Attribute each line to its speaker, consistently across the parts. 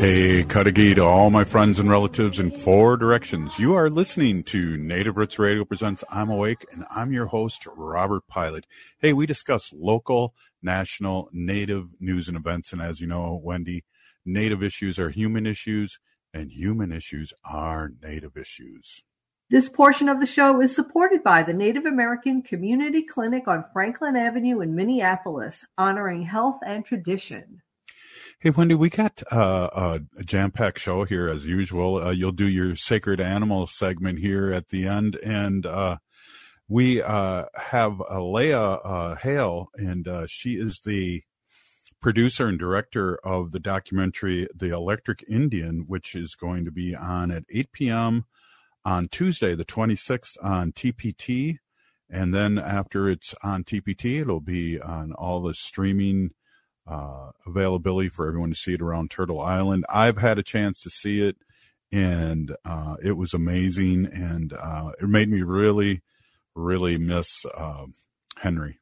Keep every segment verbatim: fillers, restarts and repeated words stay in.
Speaker 1: Hey, Cudahy to all my friends and relatives in four directions. You are listening to Native Roots Radio presents I'm Awake, and I'm your host, Robert Pilot. Hey, we discuss local, national, Native news and events. And as you know, Wendy, Native issues are human issues, and human issues are Native issues.
Speaker 2: This portion of the show is supported by the Native American Community Clinic on Franklin Avenue in Minneapolis, honoring health and tradition.
Speaker 1: Hey, Wendy, we got uh, a jam-packed show here as usual. Uh, you'll do your sacred animal segment here at the end. And uh, we uh, have uh, Leah uh, Hale, and uh, she is the producer and director of the documentary The Electric Indian, which is going to be on at eight p.m. on Tuesday, the twenty-sixth on T P T. And then after it's on T P T, it'll be on all the streaming uh availability for everyone to see it around Turtle Island. I've had a chance to see it, and uh it was amazing, and uh it made me really really miss uh, Henry.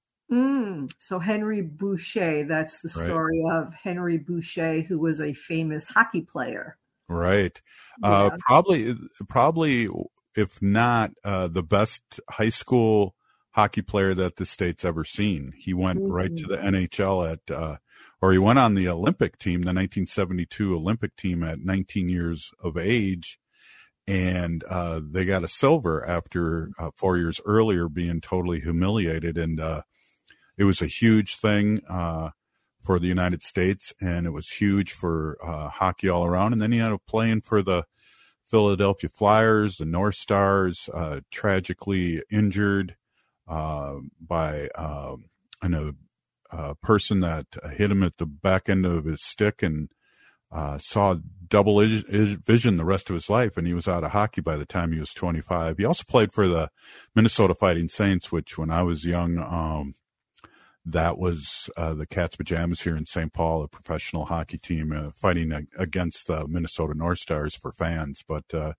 Speaker 2: Mm, so Henry Boucher, that's the story right. of Henry Boucher, who was a famous hockey player.
Speaker 1: Right. Yeah. Uh probably probably if not uh the best high school hockey player that the state's ever seen. He went mm-hmm. right to the N H L at, uh, or he went on the Olympic team, the nineteen seventy-two Olympic team at nineteen years of age. And, uh, they got a silver after uh, four years earlier being totally humiliated. And, uh, it was a huge thing, uh, for the United States, and it was huge for, uh, hockey all around. And then he ended up playing for the Philadelphia Flyers, the North Stars, uh, tragically injured. Uh, by uh, and a, a person that hit him at the back end of his stick, and uh, saw double is- is vision the rest of his life, and he was out of hockey by the time he was twenty-five. He also played for the Minnesota Fighting Saints, which when I was young, um, that was uh, the Cats Pajamas here in Saint Paul, a professional hockey team uh, fighting a- against the Minnesota North Stars for fans. But uh,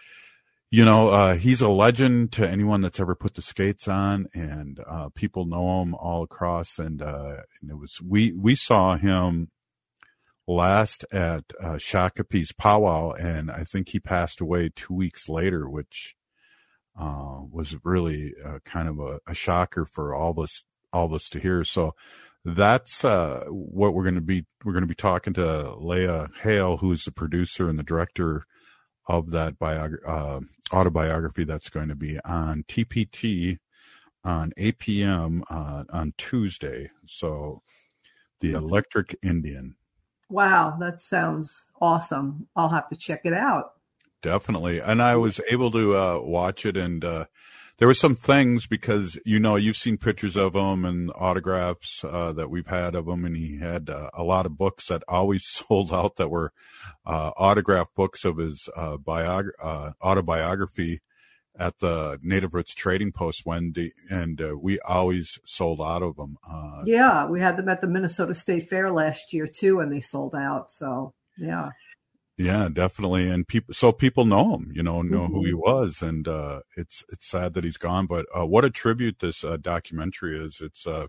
Speaker 1: You know, uh, he's a legend to anyone that's ever put the skates on, and uh, people know him all across. And, uh, and it was we we saw him last at uh, Shakopee's powwow, and I think he passed away two weeks later, which uh, was really uh, kind of a, a shocker for all of us all of us to hear. So that's uh, what we're going to be we're going to be talking to Leah Hale, who's the producer and the director of that biog- uh, autobiography that's going to be on T P T on eight p.m. Uh, on Tuesday. So The Electric Indian.
Speaker 2: Wow, that sounds awesome. I'll have to check it out.
Speaker 1: Definitely. And I was able to uh, watch it, and uh, there were some things, because, you know, you've seen pictures of him and autographs uh, that we've had of him, and he had uh, a lot of books that always sold out that were uh, autographed books of his uh, biog- uh, autobiography at the Native Roots Trading Post, Wendy, and uh, we always sold out of them. Uh,
Speaker 2: yeah, we had them at the Minnesota State Fair last year, too, and they sold out. So, yeah.
Speaker 1: Yeah, definitely. And people, so people know him, you know, know mm-hmm. who he was. And, uh, it's, it's sad that he's gone, but, uh, what a tribute this, uh, documentary is. It's, uh,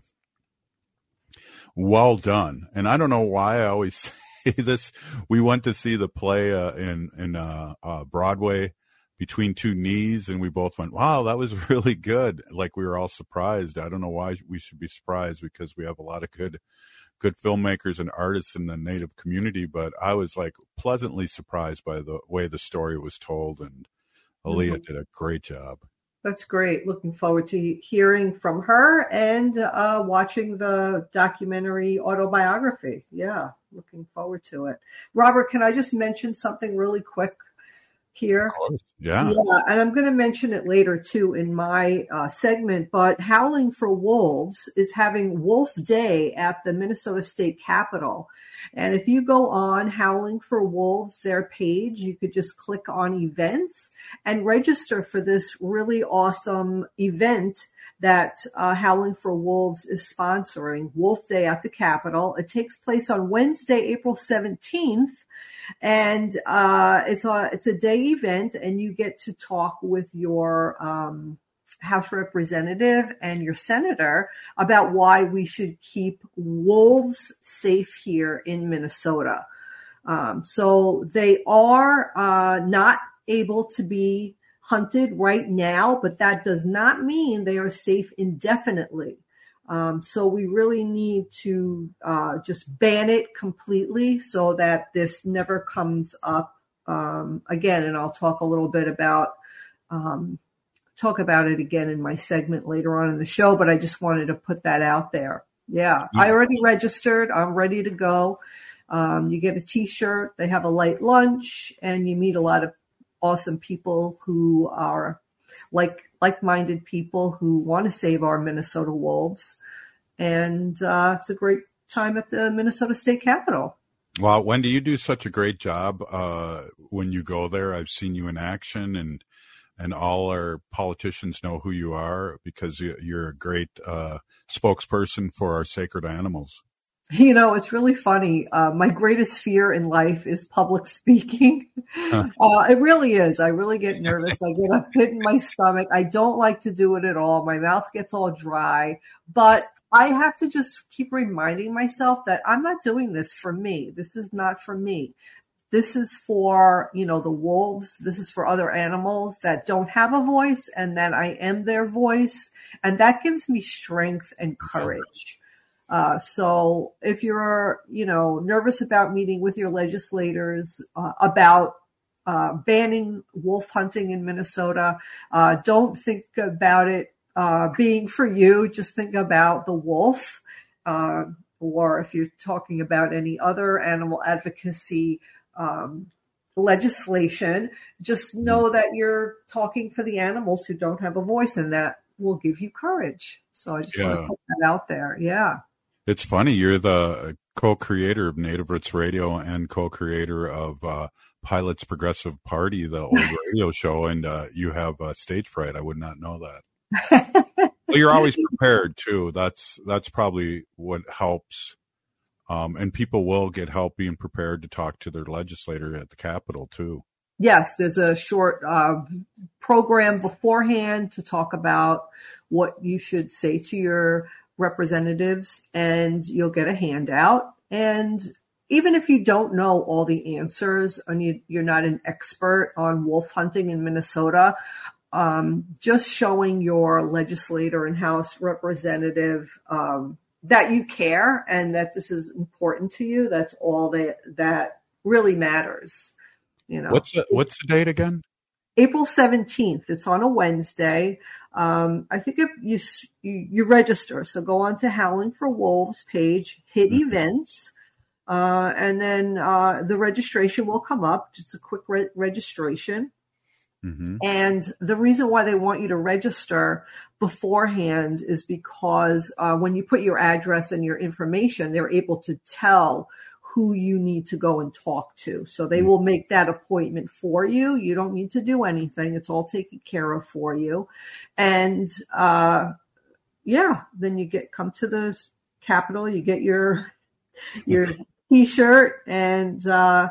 Speaker 1: well done. And I don't know why I always say this. We went to see the play, uh, in, in, uh, uh, Broadway, Between Two Knees, and we both went, wow, that was really good. Like, we were all surprised. I don't know why we should be surprised, because we have a lot of good good filmmakers and artists in the Native community, but I was like pleasantly surprised by the way the story was told, and Aaliyah mm-hmm. did a great job.
Speaker 2: That's great. Looking forward to hearing from her and uh, watching the documentary autobiography. Yeah, looking forward to it. Robert, can I just mention something really quick here?
Speaker 1: Of course. Yeah.
Speaker 2: Yeah, and I'm going to mention it later, too, in my uh, segment, but Howling for Wolves is having Wolf Day at the Minnesota State Capitol. And if you go on Howling for Wolves, their page, you could just click on events and register for this really awesome event that uh, Howling for Wolves is sponsoring, Wolf Day at the Capitol. It takes place on Wednesday, April seventeenth. And uh, it's a it's a day event, and you get to talk with your um, House representative and your senator about why we should keep wolves safe here in Minnesota. Um, so they are uh, not able to be hunted right now, but that does not mean they are safe indefinitely. Um, so we really need to uh, just ban it completely so that this never comes up um, again. And I'll talk a little bit about um, talk about it again in my segment later on in the show, but I just wanted to put that out there. Yeah, yeah. I already registered. I'm ready to go. Um, you get a t-shirt, they have a light lunch, and you meet a lot of awesome people who are like, like-minded people who want to save our Minnesota Wolves. And uh, it's a great time at the Minnesota State Capitol.
Speaker 1: Well, Wendy, you do such a great job uh, when you go there. I've seen you in action, and and all our politicians know who you are because you're a great uh, spokesperson for our sacred animals.
Speaker 2: You know, it's really funny. Uh, my greatest fear in life is public speaking. Huh. Uh, it really is. I really get nervous. I get a pit in my stomach. I don't like to do it at all. My mouth gets all dry. But I have to just keep reminding myself that I'm not doing this for me. This is not for me. This is for, you know, the wolves. This is for other animals that don't have a voice, and that I am their voice. And that gives me strength and courage. Uh, so if you're, you know, nervous about meeting with your legislators uh, about uh, banning wolf hunting in Minnesota, uh, don't think about it uh, being for you. Just think about the wolf. Uh, or if you're talking about any other animal advocacy um, legislation, just know that you're talking for the animals who don't have a voice, and that will give you courage. So I just yeah. want to put that out there. Yeah.
Speaker 1: It's funny. You're the co-creator of Native Roots Radio and co-creator of uh, Pilot's Progressive Party, the old radio show, and uh, you have uh, stage fright. I would not know that. Well, you're always prepared too. That's that's probably what helps. Um, and people will get help being prepared to talk to their legislator at the Capitol too.
Speaker 2: Yes, there's a short uh, program beforehand to talk about what you should say to your representatives, and you'll get a handout. And even if you don't know all the answers and you, you're not an expert on wolf hunting in Minnesota, um, just showing your legislator and House representative um, that you care and that this is important to you, that's all that that really matters. You know,
Speaker 1: what's the, what's the date again?
Speaker 2: April seventeenth. It's on a Wednesday. Um, I think if you, you, you register, so go on to Howling for Wolves page, hit mm-hmm. events, uh, and then, uh, the registration will come up. Just a quick re- registration. Mm-hmm. And the reason why they want you to register beforehand is because, uh, when you put your address and your information, they're able to tell who you need to go and talk to. So they will make that appointment for you. You don't need to do anything. It's all taken care of for you. And, uh, yeah, then you get, come to the Capitol, you get your, your t-shirt and, uh,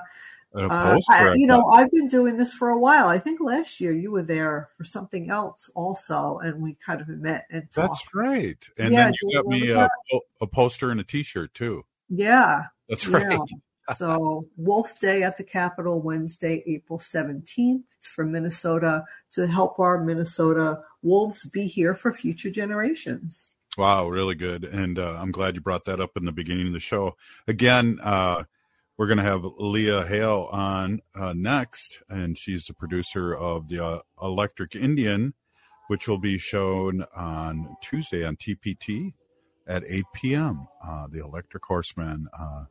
Speaker 2: uh I, you know, I've been doing this for a while. I think last year you were there for something else also, and we kind of met and talked.
Speaker 1: That's right. And yeah, then you got me a, a poster and a t-shirt too.
Speaker 2: Yeah.
Speaker 1: That's right.
Speaker 2: Yeah. So Wolf Day at the Capitol, Wednesday, April seventeenth. It's for Minnesota to help our Minnesota Wolves be here for future generations.
Speaker 1: Wow, really good. And uh, I'm glad you brought that up in the beginning of the show. Again, uh, we're going to have Leah Hale on uh, next, and she's the producer of the uh, Electric Indian, which will be shown on Tuesday on T P T at eight p.m. Uh, the Electric Horseman, uh,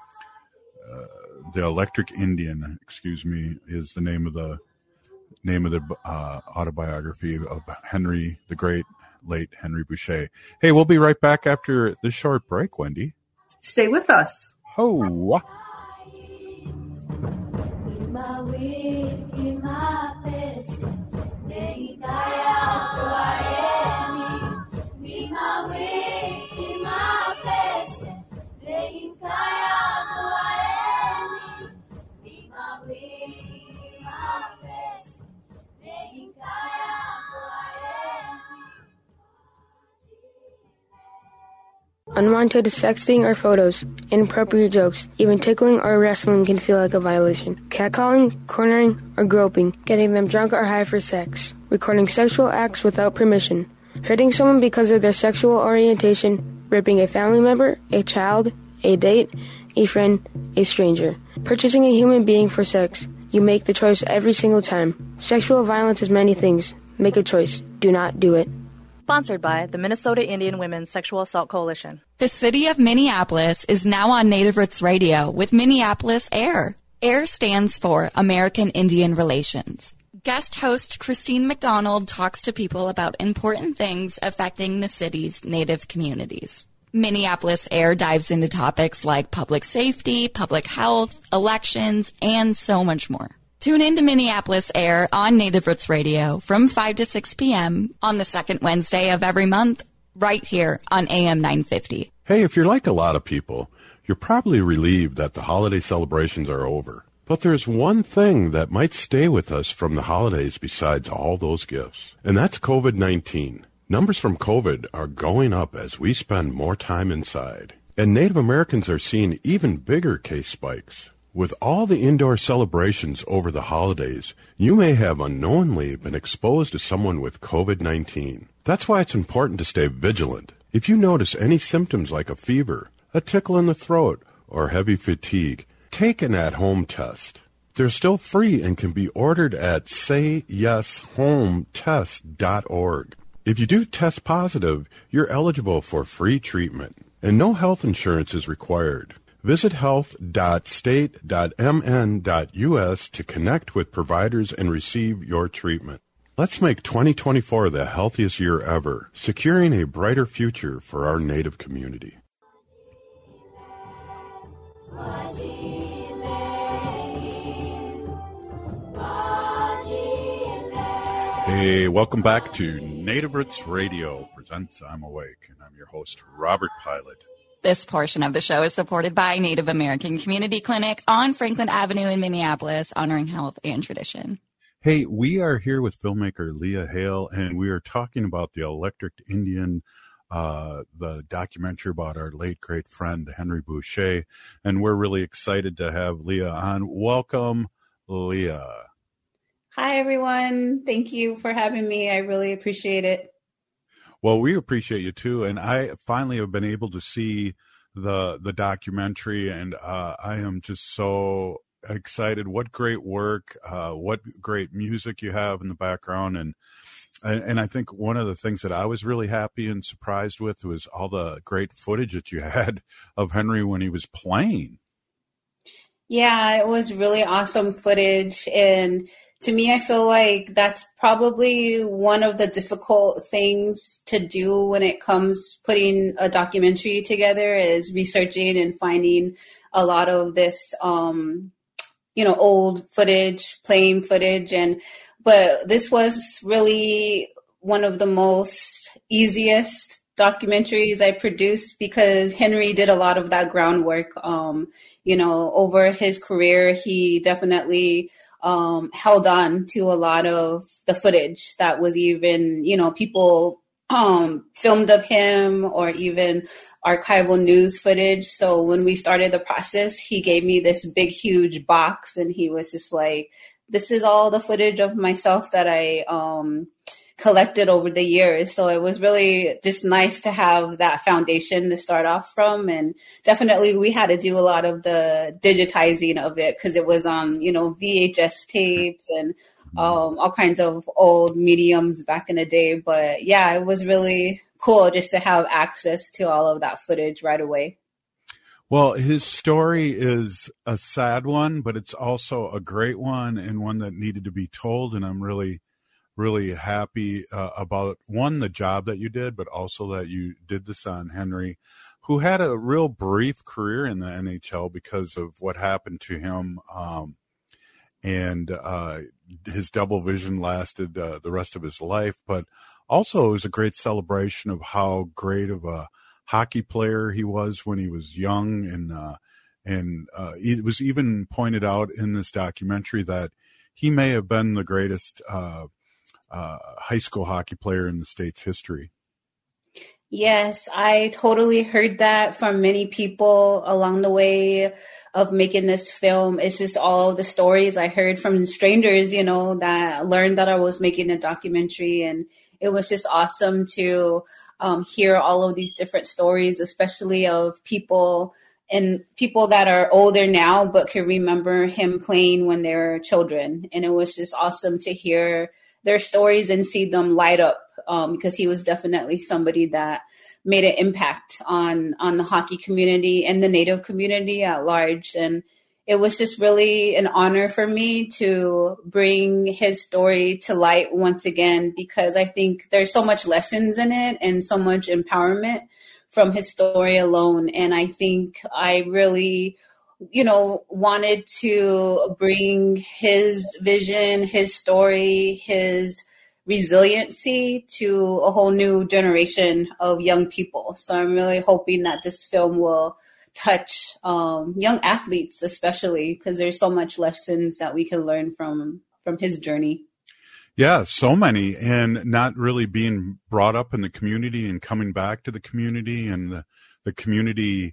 Speaker 1: uh, the Electric Indian, excuse me, is the name of the name of the uh, autobiography of Henry, the great late Henry Boucher. Hey, we'll be right back after this short break, Wendy.
Speaker 2: Stay with us.
Speaker 1: Ho!
Speaker 3: Unwanted sexting or photos, inappropriate jokes, even tickling or wrestling can feel like a violation. Catcalling, cornering, or groping, getting them drunk or high for sex, recording sexual acts without permission, hurting someone because of their sexual orientation, raping a family member, a child, a date, a friend, a stranger, purchasing a human being for sex. You make the choice every single time. Sexual violence is many things. Make a choice. Do not do it.
Speaker 4: Sponsored by the Minnesota Indian Women's Sexual Assault Coalition.
Speaker 5: The city of Minneapolis is now on Native Roots Radio with Minneapolis AIR. AIR stands for American Indian Relations. Guest host Christine McDonald talks to people about important things affecting the city's Native communities. Minneapolis AIR dives into topics like public safety, public health, elections, and so much more. Tune in to Minneapolis AIR on Native Roots Radio from five to six p.m. on the second Wednesday of every month, right here on A M nine fifty.
Speaker 1: Hey, if you're like a lot of people, you're probably relieved that the holiday celebrations are over. But there's one thing that might stay with us from the holidays besides all those gifts, and that's COVID nineteen. Numbers from COVID are going up as we spend more time inside, and Native Americans are seeing even bigger case spikes. With all the indoor celebrations over the holidays, you may have unknowingly been exposed to someone with COVID nineteen. That's why it's important to stay vigilant. If you notice any symptoms like a fever, a tickle in the throat, or heavy fatigue, take an at-home test. They're still free and can be ordered at say yes home test dot org. If you do test positive, you're eligible for free treatment, and no health insurance is required. Visit health dot state dot m n dot u s to connect with providers and receive your treatment. Let's make twenty twenty-four the healthiest year ever, securing a brighter future for our Native community. Hey, welcome back to Native Roots Radio presents I'm Awake, and I'm your host, Robert Pilot.
Speaker 5: This portion of the show is supported by Native American Community Clinic on Franklin Avenue in Minneapolis, honoring health and tradition.
Speaker 1: Hey, we are here with filmmaker Leah Hale, and we are talking about the Electric Indian, uh, the documentary about our late great friend Henry Boucher, and we're really excited to have Leah on. Welcome, Leah.
Speaker 6: Hi, everyone. Thank you for having me. I really appreciate it.
Speaker 1: Well, we appreciate you too, and I finally have been able to see the the documentary, and uh, I am just so excited. What great work! Uh, what great music you have in the background, and, and and I think one of the things that I was really happy and surprised with was all the great footage that you had of Henry when he was playing.
Speaker 6: Yeah, it was really awesome footage, and to me, I feel like that's probably one of the difficult things to do when it comes putting a documentary together is researching and finding a lot of this, um, you know, old footage, playing footage. And, but this was really one of the most easiest documentaries I produced because Henry did a lot of that groundwork. Um, you know, over his career, he definitely Um, held on to a lot of the footage that was even, you know, people um, filmed of him or even archival news footage. So when we started the process, he gave me this big, huge box and he was just like, this is all the footage of myself that I um, collected over the years. So it was really just nice to have that foundation to start off from. And definitely we had to do a lot of the digitizing of it because it was on, you know, V H S tapes and um, all kinds of old mediums back in the day. But yeah, it was really cool just to have access to all of that footage right away.
Speaker 1: Well, his story is a sad one, but it's also a great one and one that needed to be told. And I'm really really happy uh, about, one, the job that you did, but also that you did this on Henry, who had a real brief career in the N H L because of what happened to him. Um, and uh, his double vision lasted uh, the rest of his life. But also it was a great celebration of how great of a hockey player he was when he was young. And, uh, and uh, it was even pointed out in this documentary that he may have been the greatest uh Uh, high school hockey player in the state's history.
Speaker 6: Yes, I totally heard that from many people along the way of making this film. It's just all the stories I heard from strangers, you know, that learned that I was making a documentary. And it was just awesome to um, hear all of these different stories, especially of people and people that are older now, but can remember him playing when they were children. And it was just awesome to hear their stories and see them light up, um, because he was definitely somebody that made an impact on, on the hockey community and the Native community at large. And it was just really an honor for me to bring his story to light once again, because I think there's so much lessons in it and so much empowerment from his story alone. And I think I really, you know, wanted to bring his vision, his story, his resiliency to a whole new generation of young people. So I'm really hoping that this film will touch um, young athletes, especially because there's so much lessons that we can learn from from his journey.
Speaker 1: Yeah, so many, and not really being brought up in the community and coming back to the community, and the, the community,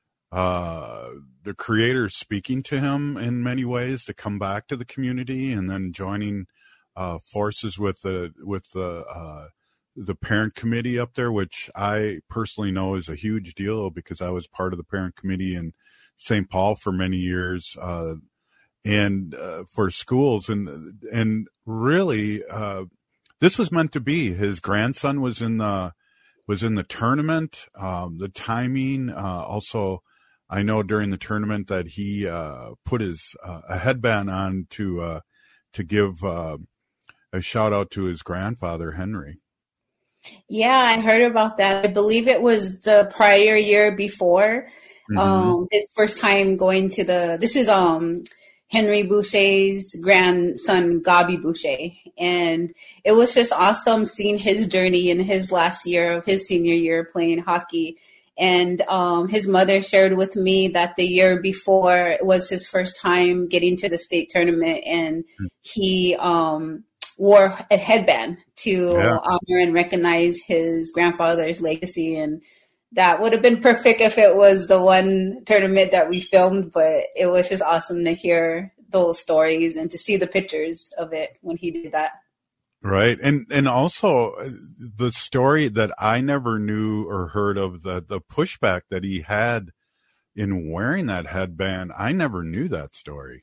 Speaker 1: uh, the creator speaking to him in many ways to come back to the community, and then joining uh, forces with the with the uh, the parent committee up there, which I personally know is a huge deal because I was part of the parent committee in Saint Paul for many years. Uh, and uh, for schools, and and really uh this was meant to be. His grandson was in the was in the tournament. Um the timing, uh also I know during the tournament that he uh put his uh, a headband on to uh to give uh a shout out to his grandfather Henry.
Speaker 6: Yeah, I heard about that. I believe it was the prior year before. Mm-hmm. Um his first time going to the this is um Henry Boucher's grandson, Gabi Boucher. And it was just awesome seeing his journey in his last year of his senior year playing hockey. And um, his mother shared with me that the year before was his first time getting to the state tournament, and he um, wore a headband to yeah. honor and recognize his grandfather's legacy. And that would have been perfect if it was the one tournament that we filmed, but it was just awesome to hear those stories and to see the pictures of it when he did that.
Speaker 1: Right. And and also the story that I never knew or heard of, the, the pushback that he had in wearing that headband. I never knew that story.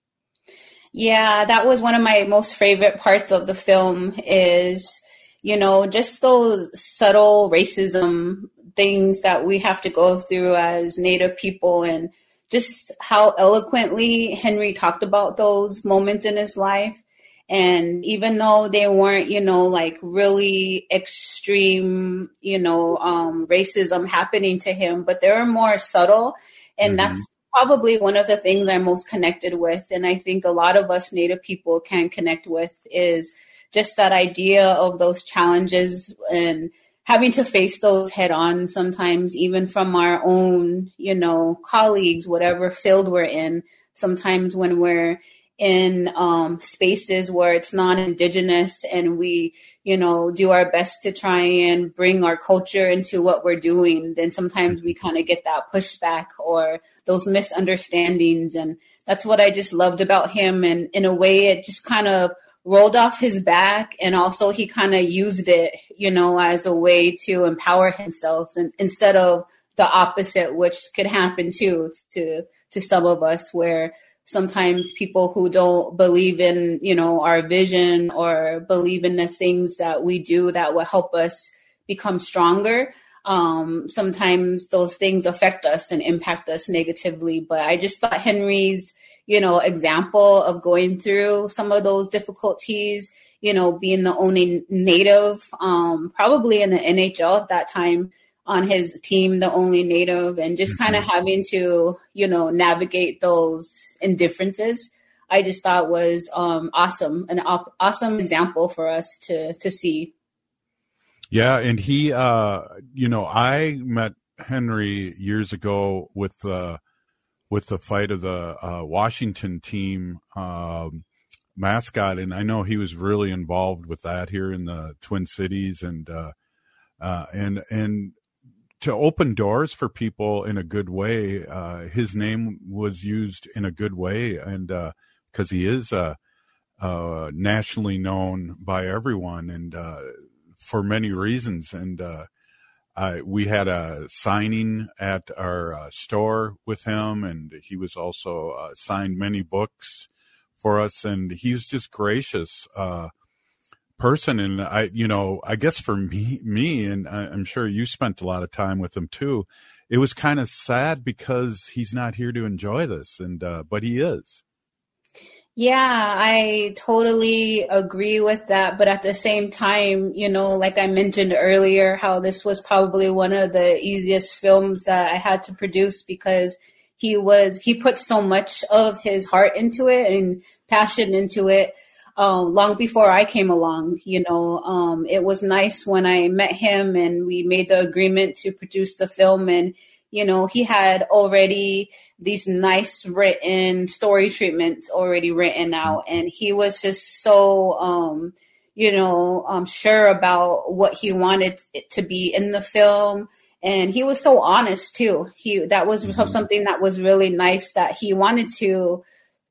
Speaker 6: Yeah, that was one of my most favorite parts of the film is, you know, just those subtle racism things that we have to go through as Native people, and just how eloquently Henry talked about those moments in his life. And even though they weren't, you know, like really extreme, you know, um, racism happening to him, but they were more subtle. And mm-hmm. that's probably one of the things I'm most connected with. And I think a lot of us Native people can connect with is just that idea of those challenges and having to face those head on sometimes, even from our own, you know, colleagues, whatever field we're in. Sometimes when we're in um, spaces where it's non-Indigenous and we, you know, do our best to try and bring our culture into what we're doing, then sometimes we kind of get that pushback or those misunderstandings. And that's what I just loved about him. And in a way, it just kind of rolled off his back, and also he kind of used it, you know, as a way to empower himself, and instead of the opposite, which could happen too to to some of us, where sometimes people who don't believe in, you know, our vision or believe in the things that we do that will help us become stronger, um, sometimes those things affect us and impact us negatively. But I just thought Henry's, you know, example of going through some of those difficulties, you know, being the only Native, um, probably in the N H L at that time on his team, the only Native, and just kind of having to, you know, navigate those indifferences, I just thought was um, awesome, an op- awesome example for us to to see.
Speaker 1: Yeah, and he, uh, you know, I met Henry years ago with the uh, with the fight of the uh, Washington team um, mascot, and I know he was really involved with that here in the Twin Cities, and uh, uh, and and to open doors for people in a good way. Uh, his name was used in a good way, and because uh, he is uh, uh, nationally known by everyone, and uh, for many reasons. And uh, I, we had a signing at our uh, store with him, and he was also uh, signed many books for us, and he's just gracious uh, person. And I, you know, I guess for me, me, and I'm sure you spent a lot of time with him too. It was kind of sad because he's not here to enjoy this, and uh, but he is.
Speaker 6: Yeah, I totally agree with that. But at the same time, you know, like I mentioned earlier, how this was probably one of the easiest films that I had to produce because he was, he put so much of his heart into it and passion into it um, long before I came along. You know, um, it was nice when I met him and we made the agreement to produce the film, and you know, he had already these nice written story treatments already written out. And he was just so, um, you know, um, sure about what he wanted it to be in the film. And he was so honest too. He, that was mm-hmm. something that was really nice, that he wanted to,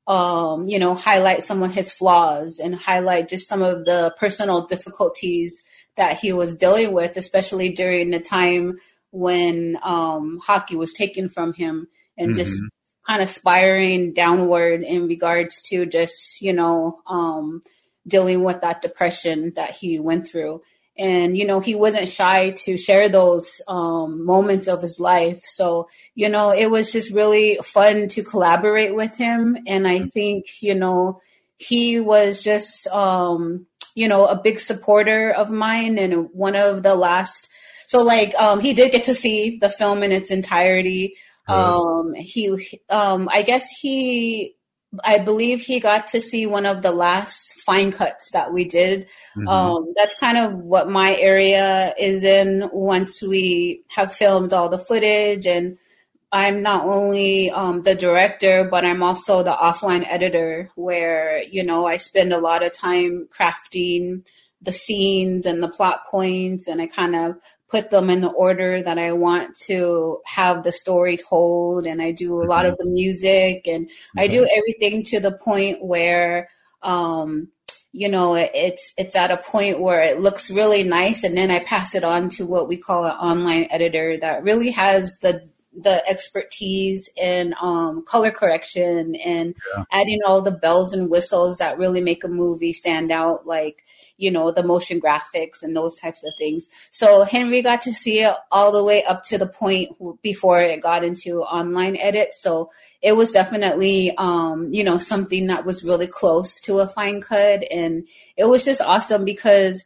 Speaker 6: um, you know, highlight some of his flaws and highlight just some of the personal difficulties that he was dealing with, especially during the time when um, hockey was taken from him, and mm-hmm. just kind of spiraling downward in regards to just, you know, um, dealing with that depression that he went through. And, you know, he wasn't shy to share those um, moments of his life. So, you know, it was just really fun to collaborate with him. And I think, you know, he was just, um, you know, a big supporter of mine, and one of the last. So like, um, he did get to see the film in its entirety. Um, he, um, I guess he, I believe he got to see one of the last fine cuts that we did. Mm-hmm. Um, that's kind of what my area is in once we have filmed all the footage. And I'm not only, um, the director, but I'm also the offline editor, where, you know, I spend a lot of time crafting the scenes and the plot points, and I kind of put them in the order that I want to have the story told. And I do a lot of the music, and mm-hmm. I do everything to the point where, um, you know, it, it's, it's at a point where it looks really nice. And then I pass it on to what we call an online editor that really has the, the expertise in, um, color correction and yeah. adding all the bells and whistles that really make a movie stand out, like, you know, the motion graphics and those types of things. So Henry got to see it all the way up to the point before it got into online edit. So it was definitely, um, you know, something that was really close to a fine cut. And it was just awesome because,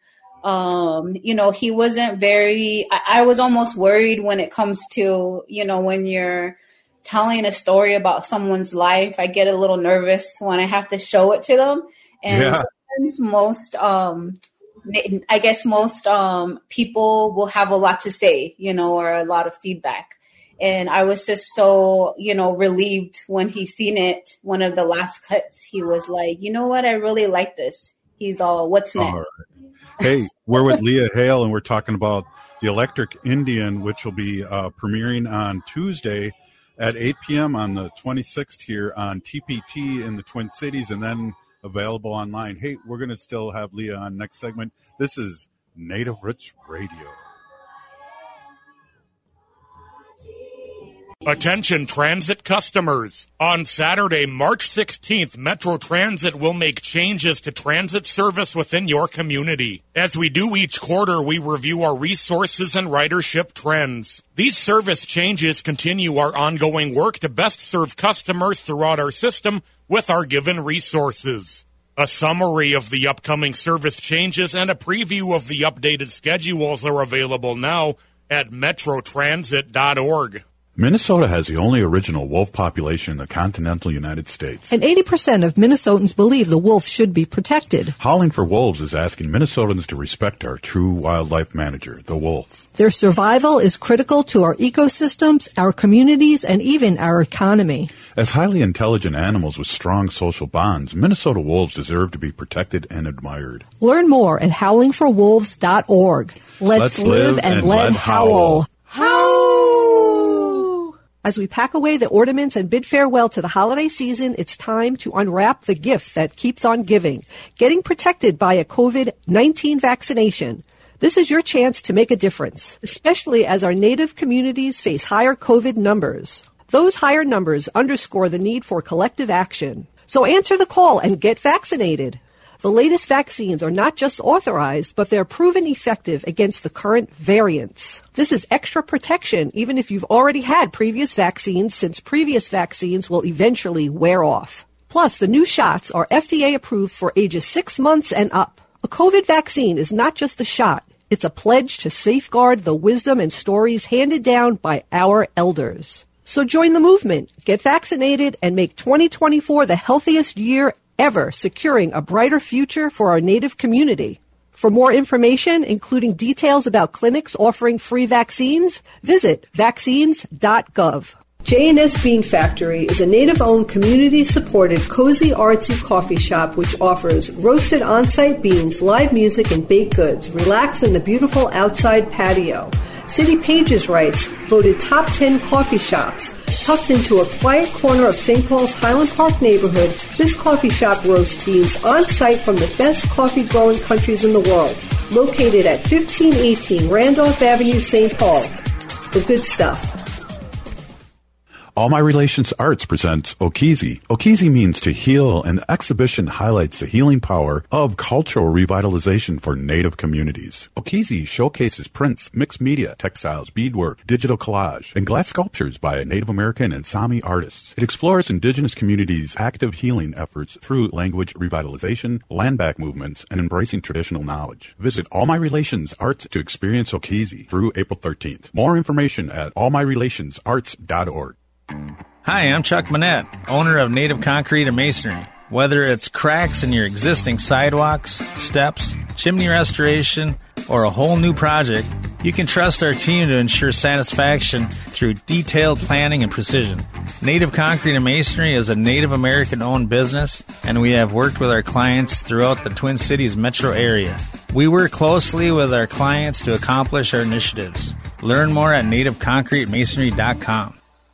Speaker 6: um, you know, he wasn't very, I, I was almost worried when it comes to, you know, when you're telling a story about someone's life, I get a little nervous when I have to show it to them. And yeah. most um I guess most um people will have a lot to say, you know, or a lot of feedback. And I was just so, you know, relieved when he seen it. One of the last cuts, he was like, you know what, I really like this. He's all, what's next? All right.
Speaker 1: Hey, we're with Leah Hale, and we're talking about The Electric Indian, which will be uh premiering on Tuesday at eight p.m. on the twenty-sixth here on T P T in the Twin Cities, and then available online. Hey, we're going to still have Leah on next segment. This is Native Roots Radio.
Speaker 7: Attention transit customers. On Saturday, March sixteenth, Metro Transit will make changes to transit service within your community. As we do each quarter, we review our resources and ridership trends. These service changes continue our ongoing work to best serve customers throughout our system with our given resources. A summary of the upcoming service changes and a preview of the updated schedules are available now at metro transit dot org.
Speaker 1: Minnesota has the only original wolf population in the continental United States.
Speaker 8: And eighty percent of Minnesotans believe the wolf should be protected.
Speaker 1: Howling for Wolves is asking Minnesotans to respect our true wildlife manager, the wolf.
Speaker 8: Their survival is critical to our ecosystems, our communities, and even our economy.
Speaker 1: As highly intelligent animals with strong social bonds, Minnesota wolves deserve to be protected and admired.
Speaker 8: Learn more at howling for wolves dot org. Let's, Let's live, live and, and let, let howl. Howl! As we pack away the ornaments and bid farewell to the holiday season, it's time to unwrap the gift that keeps on giving, getting protected by a covid nineteen vaccination. This is your chance to make a difference, especially as our Native communities face higher COVID numbers. Those higher numbers underscore the need for collective action. So answer the call and get vaccinated. The latest vaccines are not just authorized, but they're proven effective against the current variants. This is extra protection even if you've already had previous vaccines, since previous vaccines will eventually wear off. Plus, the new shots are F D A approved for ages six months and up. A COVID vaccine is not just a shot. It's a pledge to safeguard the wisdom and stories handed down by our elders. So join the movement, get vaccinated, and make twenty twenty-four the healthiest year ever, securing a brighter future for our Native community. For more information, including details about clinics offering free vaccines, visit vaccines dot gov. J and S Bean Factory is a Native-owned, community-supported, cozy, artsy coffee shop which offers roasted on-site beans, live music, and baked goods. Relax in the beautiful outside patio. City Pages writes, voted top ten coffee shops. Tucked into a quiet corner of Saint Paul's Highland Park neighborhood, this coffee shop roasts beans on-site from the best coffee-growing countries in the world. Located at fifteen eighteen Randolph Avenue, Saint Paul. The good stuff.
Speaker 1: All My Relations Arts presents Okizi. Okizi means to heal, and the exhibition highlights the healing power of cultural revitalization for Native communities. Okizi showcases prints, mixed media, textiles, beadwork, digital collage, and glass sculptures by Native American and Sami artists. It explores indigenous communities' active healing efforts through language revitalization, land back movements, and embracing traditional knowledge. Visit All My Relations Arts to experience Okizi through April thirteenth. More information at all my relations arts dot org.
Speaker 9: Hi, I'm Chuck Manette, owner of Native Concrete and Masonry. Whether it's cracks in your existing sidewalks, steps, chimney restoration, or a whole new project, you can trust our team to ensure satisfaction through detailed planning and precision. Native Concrete and Masonry is a Native American-owned business, and we have worked with our clients throughout the Twin Cities metro area. We work closely with our clients to accomplish our initiatives. Learn more at native concrete masonry dot com.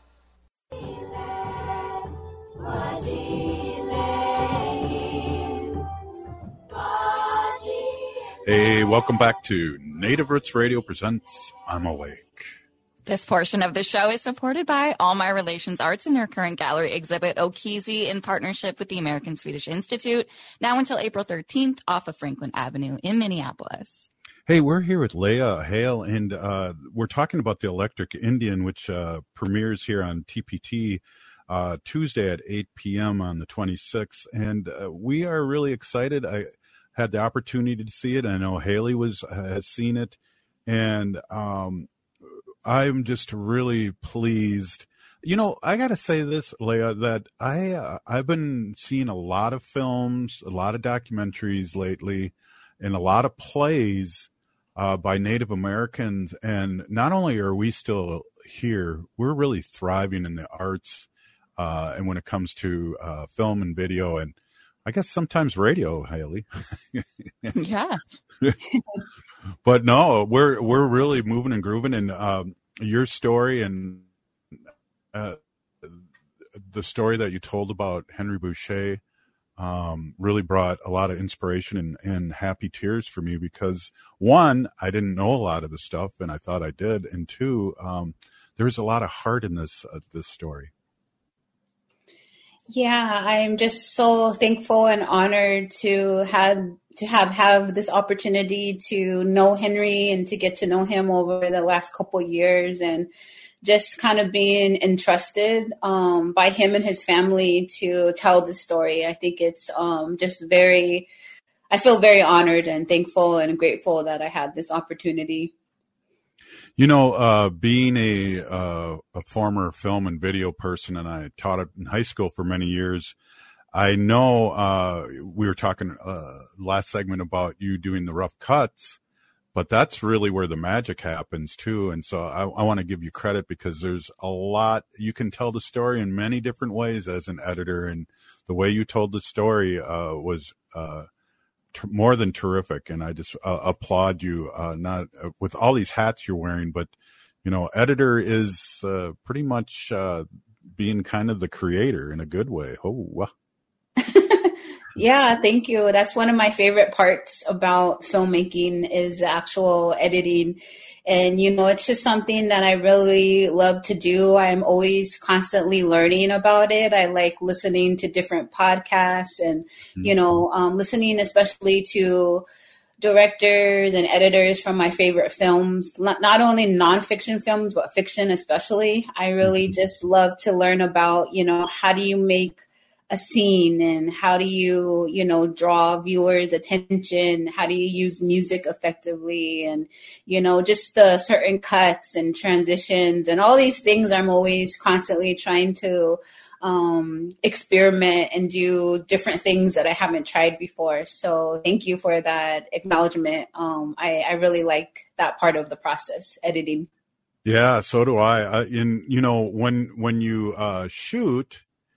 Speaker 1: Hey, welcome back to Native Roots Radio presents I'm Awake.
Speaker 5: This portion of the show is supported by All My Relations Arts and their current gallery exhibit Okizi in partnership with the American Swedish Institute, now until April thirteenth off of Franklin Avenue in Minneapolis.
Speaker 1: Hey, we're here with Leah Hale, and uh, we're talking about the Electric Indian, which uh, premieres here on T P T uh, Tuesday at eight p.m. on the twenty-sixth, and uh, we are really excited. I had the opportunity to see it. I know Haley was has seen it, and um, I'm just really pleased. You know, I got to say this, Leah, that I uh, I've been seeing a lot of films, a lot of documentaries lately, and a lot of plays uh, by Native Americans. And not only are we still here, we're really thriving in the arts, uh, and when it comes to uh, film and video, and I guess sometimes radio, Haley.
Speaker 5: Yeah.
Speaker 1: But no, we're we're really moving and grooving, and um, your story and uh, the story that you told about Henry Boucher um, really brought a lot of inspiration and, and happy tears for me, because one, I didn't know a lot of the stuff, and I thought I did, and two, um, there's a lot of heart in this uh, this story.
Speaker 6: Yeah, I'm just so thankful and honored to have to have have this opportunity to know Henry and to get to know him over the last couple of years, and just kind of being entrusted um, by him and his family to tell the story. I think it's um, just very, I feel very honored and thankful and grateful that I had this opportunity.
Speaker 1: You know, uh, being a, uh, a former film and video person, and I taught it in high school for many years, I know, uh, we were talking, uh, last segment about you doing the rough cuts, but that's really where the magic happens too. And so I, I want to give you credit because there's a lot, you can tell the story in many different ways as an editor. And the way you told the story, uh, was, uh, t- more than terrific. And I just uh, applaud you, uh, not uh, with all these hats you're wearing, but, you know, editor is, uh, pretty much, uh, being kind of the creator in a good way. Oh, wow.
Speaker 6: Yeah, thank you. That's one of my favorite parts about filmmaking is the actual editing. And, you know, it's just something that I really love to do. I'm always constantly learning about it. I like listening to different podcasts and, mm-hmm. you know, um, listening especially to directors and editors from my favorite films, not, not only nonfiction films, but fiction especially. I really mm-hmm. just love to learn about, you know, how do you make a scene and how do you, you know, draw viewers' attention? How do you use music effectively? And, you know, just the certain cuts and transitions and all these things I'm always constantly trying to um, experiment and do different things that I haven't tried before. So thank you for that acknowledgement. Um, I, I really like that part of the process, editing.
Speaker 1: Yeah, so do I. Uh, in, you know, when, when you uh, shoot,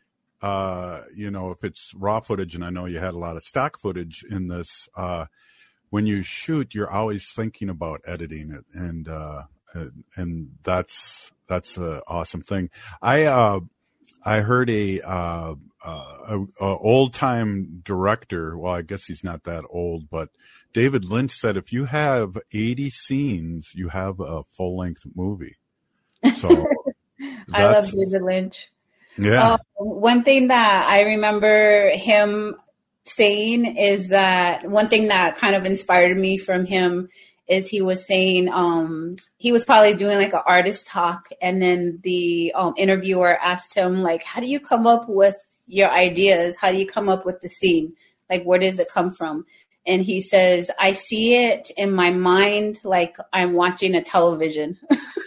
Speaker 1: Uh, you know, if it's raw footage, and I know you had a lot of stock footage in this, uh, when you shoot, you're always thinking about editing it. And, uh, and that's, that's an awesome thing. I, uh, I heard a, uh, uh, a, a old time director. Well, I guess he's not that old, but David Lynch said, if you have eighty scenes, you have a full length movie. So
Speaker 6: I love David Lynch.
Speaker 1: Yeah.
Speaker 6: Um, one thing that I remember him saying is that one thing that kind of inspired me from him is he was saying um, he was probably doing like an artist talk. And then the um, interviewer asked him, like, how do you come up with your ideas? How do you come up with the scene? Like, where does it come from? And he says, I see it in my mind like I'm watching a television.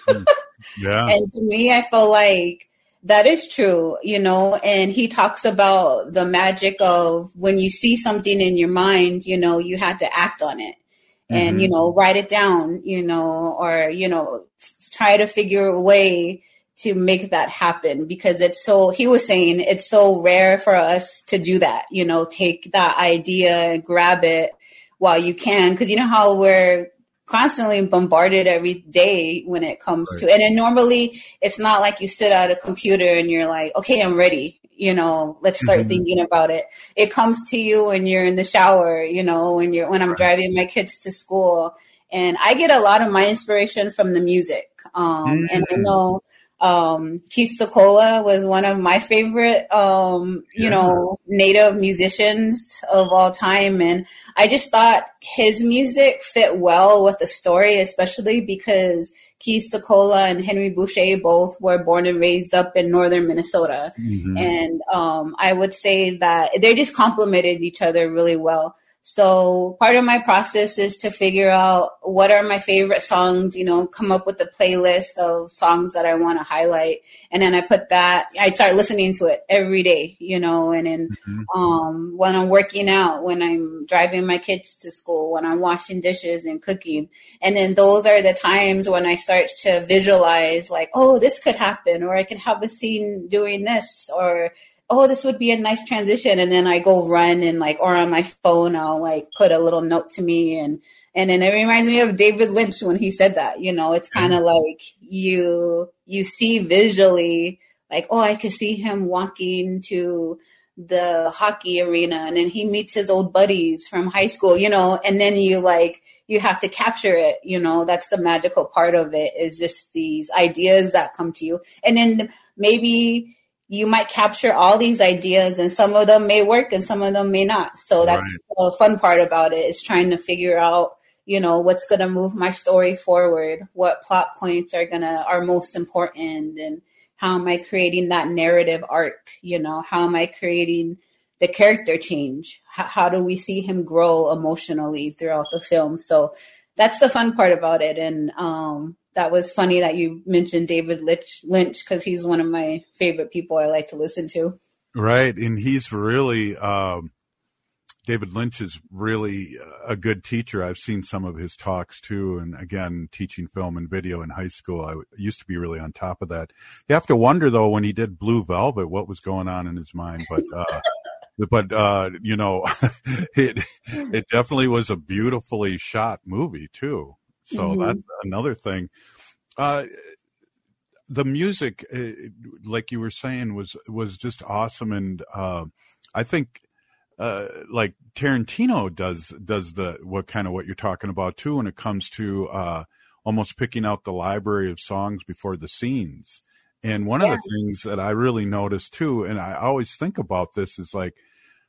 Speaker 1: Yeah.
Speaker 6: And to me, I feel like that is true, you know, and he talks about the magic of when you see something in your mind, you know, you have to act on it and, mm-hmm. you know, write it down, you know, or, you know, f- try to figure a way to make that happen because it's so, he was saying it's so rare for us to do that, you know, take that idea and grab it while you can. Cause you know how we're constantly bombarded every day when it comes right. to, and then normally it's not like you sit at a computer and you're like, okay, I'm ready. You know, let's start mm-hmm. thinking about it. It comes to you when you're in the shower, you know, when you're, when I'm right. driving my kids to school, and I get a lot of my inspiration from the music. Um, mm-hmm. and I know, um, Keith Secola was one of my favorite, um, you yeah. know, native musicians of all time. And I just thought his music fit well with the story, especially because Keith Secola and Henry Boucher both were born and raised up in northern Minnesota. Mm-hmm. And um, I would say that they just complemented each other really well. So part of my process is to figure out what are my favorite songs, you know, come up with a playlist of songs that I want to highlight. And then I put that, I start listening to it every day, you know, and then mm-hmm. um, when I'm working out, when I'm driving my kids to school, when I'm washing dishes and cooking. And then those are the times when I start to visualize like, oh, this could happen, or I could have a scene doing this, or oh, this would be a nice transition. And then I go run and like, or on my phone, I'll like put a little note to me. And, and then it reminds me of David Lynch when he said that, you know, it's kind of like you, you see visually like, oh, I could see him walking to the hockey arena and then he meets his old buddies from high school, you know, and then you like, you have to capture it, you know, that's the magical part of it is just these ideas that come to you. And then maybe you might capture all these ideas and some of them may work and some of them may not. So that's right. The fun part about it is trying to figure out, you know, what's going to move my story forward, what plot points are going to, are most important, and how am I creating that narrative arc? You know, how am I creating the character change? How, how do we see him grow emotionally throughout the film? So that's the fun part about it. And um, that was funny that you mentioned David Lynch, Lynch, because he's one of my favorite people I like to listen to.
Speaker 1: Right. And he's really, um, David Lynch is really a good teacher. I've seen some of his talks too. And again, teaching film and video in high school, I used to be really on top of that. You have to wonder though, when he did Blue Velvet, what was going on in his mind. But, uh, but, uh, you know, it, it definitely was a beautifully shot movie too. So mm-hmm. that's another thing. Uh, the music, uh, like you were saying, was, was just awesome. And, uh, I think, Uh, like Tarantino does, does the, what kind of what you're talking about too, when it comes to, uh, almost picking out the library of songs before the scenes. And one yeah. of the things that I really noticed too, and I always think about this, is like,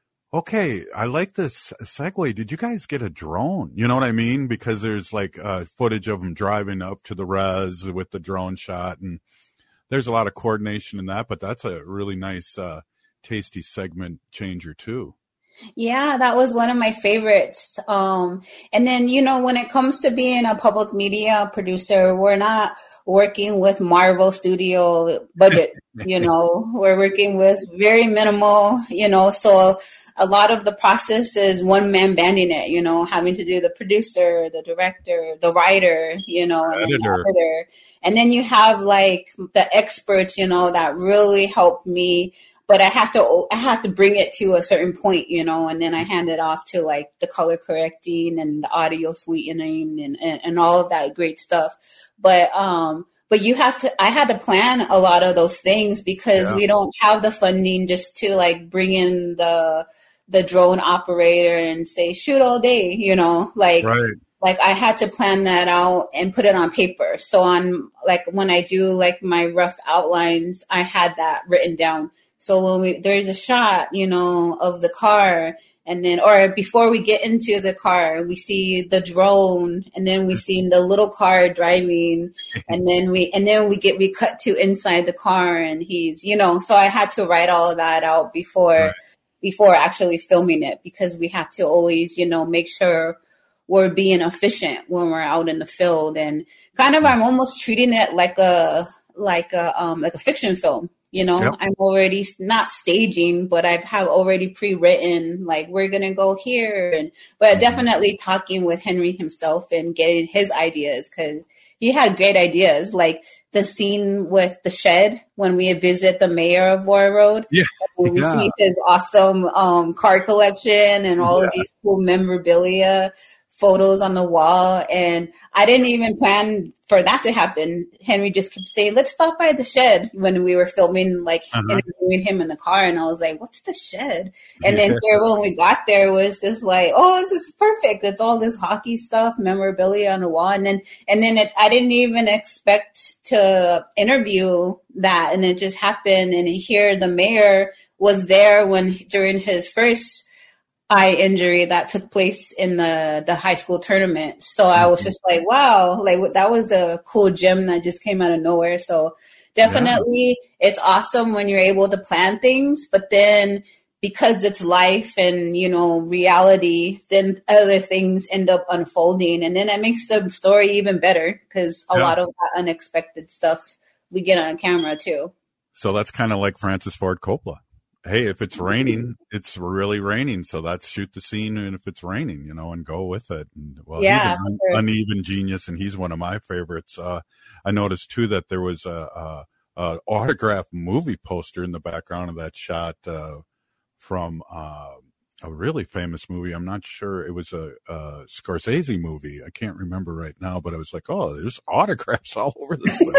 Speaker 1: okay, I like this segue. Did you guys get a drone? You know what I mean? Because there's like, uh, footage of them driving up to the res with the drone shot, and there's a lot of coordination in that, but that's a really nice, uh, tasty segment changer too.
Speaker 6: Yeah, that was one of my favorites. Um, and then, you know, when it comes to being a public media producer, we're not working with Marvel Studio budget, you know, we're working with very minimal, you know, so a lot of the process is one man banding it, you know, having to do the producer, the director, the writer, you know, and then the editor. And then you have like the experts, you know, that really help me. But I have to, I have to bring it to a certain point, you know, and then I hand it off to like the color correcting and the audio sweetening and, and, and all of that great stuff. But, um, but you have to, I had to plan a lot of those things because yeah. we don't have the funding just to like bring in the, the drone operator and say, shoot all day, you know, like, right. like I had to plan that out and put it on paper. So on like, when I do like my rough outlines, I had that written down. So when we, there's a shot, you know, of the car, and then, or before we get into the car, we see the drone, and then we see the little car driving, and then we, and then we get, we cut to inside the car, and he's, you know, so I had to write all of that out before, right. before actually filming it, because we have to always, you know, make sure we're being efficient when we're out in the field, and kind of, I'm almost treating it like a, like a, um, like a fiction film. You know, yep. I'm already not staging, but I've have already pre-written, like, we're going to go here. And, but mm-hmm. definitely talking with Henry himself and getting his ideas, because he had great ideas. Like the scene with the shed when we visit the mayor of War Road. Yeah. When we yeah. see his awesome um, car collection and all yeah. of these cool memorabilia photos on the wall. And I didn't even plan for that to happen. Henry just kept saying, let's stop by the shed when we were filming, like uh-huh. interviewing him in the car. And I was like, what's the shed? And then here when we got there, it was just like, oh, this is perfect. It's all this hockey stuff, memorabilia on the wall. And then, and then it, I didn't even expect to interview that. And it just happened. And here the mayor was there when during his first eye injury that took place in the, the high school tournament. So I was just like, wow, like that was a cool gem that just came out of nowhere. So definitely yeah. it's awesome when you're able to plan things, but then because it's life and, you know, reality, then other things end up unfolding. And then that makes the story even better because a yeah. lot of that unexpected stuff we get on camera too.
Speaker 1: So that's kind of like Francis Ford Coppola. Hey, if it's raining, it's really raining. So that's shoot the scene. And if it's raining, you know, and go with it. And well,
Speaker 6: yeah,
Speaker 1: he's an sure. uneven genius and he's one of my favorites. Uh, I noticed too, that there was a, a, a autograph movie poster in the background of that shot, uh, from, uh, a really famous movie. I'm not sure. It was a, a Scorsese movie. I can't remember right now, but I was like, oh, there's autographs all over this thing.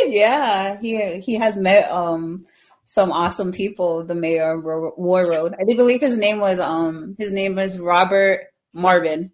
Speaker 6: Yeah. He, he has met, um, some awesome people, the mayor of War Road. I do believe his name was, um, his name was Robert Marvin.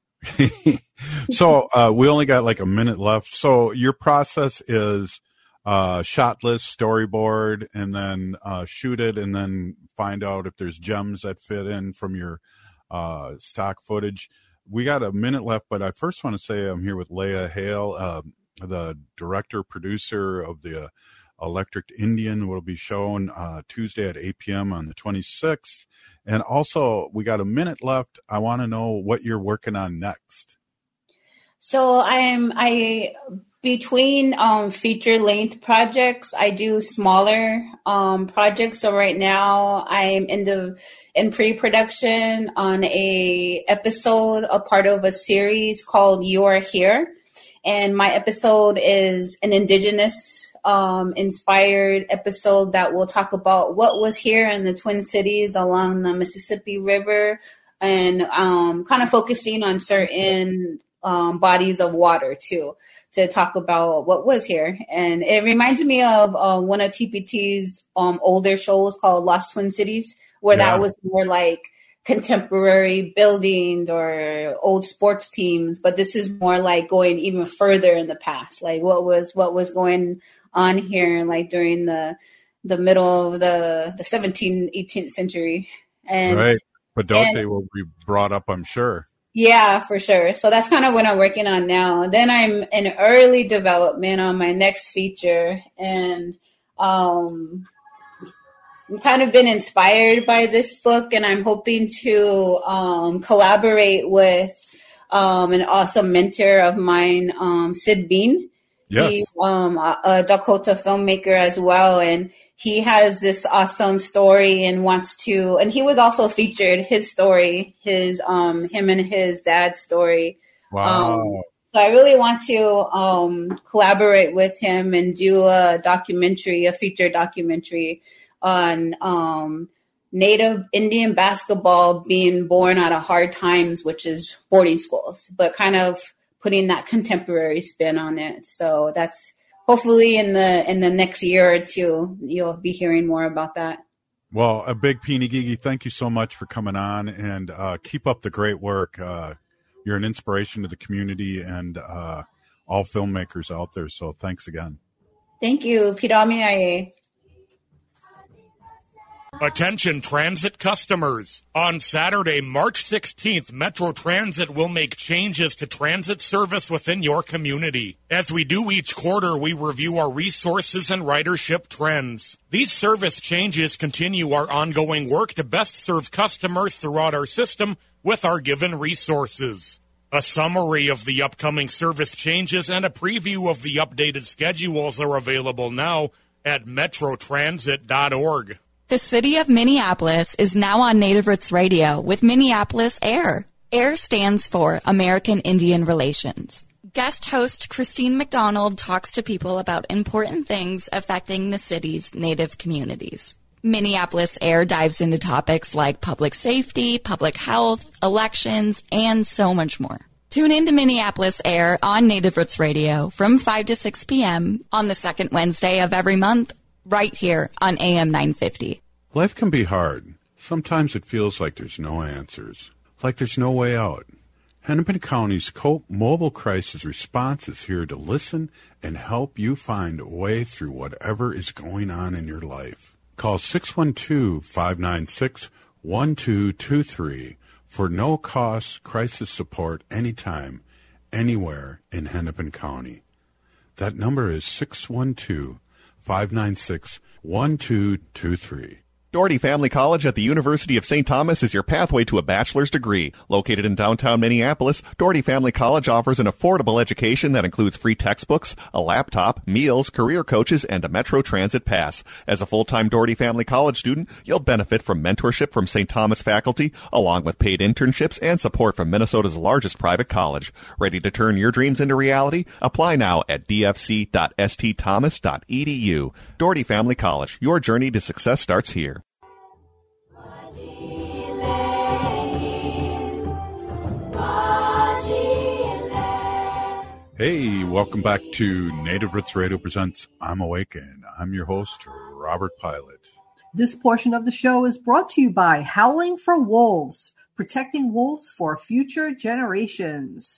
Speaker 1: So, uh, we only got like a minute left. So your process is, uh, shot list, storyboard, and then, uh, shoot it and then find out if there's gems that fit in from your, uh, stock footage. We got a minute left, but I first want to say I'm here with Leah Hale, uh, the director, producer of the, uh, Electric Indian will be shown uh, Tuesday at eight p.m. on the twenty-sixth. And also, we got a minute left. I want to know what you're working on next.
Speaker 6: So I'm I between um, feature length projects, I do smaller um, projects. So right now I'm in the in pre-production on a episode, a part of a series called You Are Here, and my episode is an Indigenous um, inspired episode that will talk about what was here in the Twin Cities along the Mississippi River, and um, kind of focusing on certain um, bodies of water too, to talk about what was here. And it reminds me of uh, one of T P T's um, older shows called Lost Twin Cities, where yeah. that was more like contemporary buildings or old sports teams. But this is more like going even further in the past, like what was what was going on here, like during the the middle of the, the seventeenth, eighteenth century. And,
Speaker 1: right. But don't
Speaker 6: and,
Speaker 1: they will be brought up, I'm sure.
Speaker 6: Yeah, for sure. So that's kind of what I'm working on now. Then I'm in early development on my next feature. And um, I've kind of been inspired by this book, and I'm hoping to um, collaborate with um, an awesome mentor of mine, um, Sid Bean.
Speaker 1: Yes.
Speaker 6: He's um, a, a Dakota filmmaker as well, and he has this awesome story and wants to, and he was also featured, his story, his, um, him and his dad's story.
Speaker 1: Wow.
Speaker 6: Um, so I really want to, um, collaborate with him and do a documentary, a feature documentary on, um, Native Indian basketball being born out of hard times, which is boarding schools, but kind of putting that contemporary spin on it. So that's, hopefully in the in the next year or two, you'll be hearing more about that.
Speaker 1: Well, a big Peeny Gigi, thank you so much for coming on, and uh, keep up the great work. Uh, you're an inspiration to the community and uh, all filmmakers out there, so thanks again.
Speaker 6: Thank you. Piramiaye.
Speaker 7: Attention transit customers. On Saturday, March sixteenth, Metro Transit will make changes to transit service within your community. As we do each quarter, we review our resources and ridership trends. These service changes continue our ongoing work to best serve customers throughout our system with our given resources. A summary of the upcoming service changes and a preview of the updated schedules are available now at metro transit dot org.
Speaker 5: The city of Minneapolis is now on Native Roots Radio with Minneapolis AIR. AIR stands for American Indian Relations. Guest host Christine McDonald talks to people about important things affecting the city's Native communities. Minneapolis AIR dives into topics like public safety, public health, elections, and so much more. Tune in to Minneapolis AIR on Native Roots Radio from five to six p.m. on the second Wednesday of every month, right here on A M nine fifty.
Speaker 1: Life can be hard. Sometimes it feels like there's no answers, like there's no way out. Hennepin County's COPE Mobile Crisis Response is here to listen and help you find a way through whatever is going on in your life. Call six one two, five nine six, one two two three for no-cost crisis support anytime, anywhere in Hennepin County. That number is six one two, five nine six, one two two three.
Speaker 10: Doherty Family College at the University of Saint Thomas is your pathway to a bachelor's degree. Located in downtown Minneapolis, Doherty Family College offers an affordable education that includes free textbooks, a laptop, meals, career coaches, and a Metro Transit pass. As a full-time Doherty Family College student, you'll benefit from mentorship from Saint Thomas faculty, along with paid internships and support from Minnesota's largest private college. Ready to turn your dreams into reality? Apply now at d f c dot s t thomas dot e d u. Doherty Family College, your journey to success starts here.
Speaker 1: Hey, welcome back to Native Roots Radio Presents I'm Awake, and I'm your host, Robert Pilot.
Speaker 2: This portion of the show is brought to you by Howling for Wolves, protecting wolves for future generations.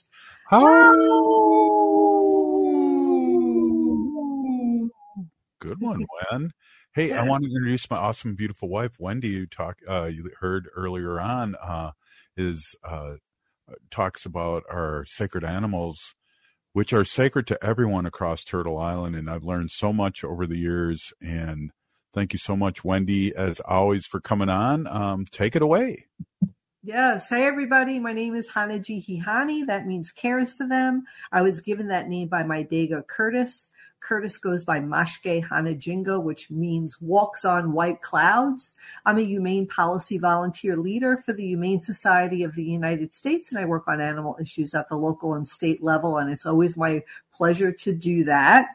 Speaker 1: Oh, good one, Wen. Hey, I want to introduce my awesome, beautiful wife, Wendy. You talk, uh, you heard earlier on, uh, is uh, talks about our sacred animals, which are sacred to everyone across Turtle Island. And I've learned so much over the years. And thank you so much, Wendy, as always, for coming on. Um, take it away.
Speaker 2: Yes. Hey, everybody. My name is Hanaji Hihani. That means cares for them. I was given that name by my Dega Curtis. Curtis goes by Mashke Hanajingo, which means walks on white clouds. I'm a humane policy volunteer leader for the Humane Society of the United States, and I work on animal issues at the local and state level, and it's always my pleasure to do that.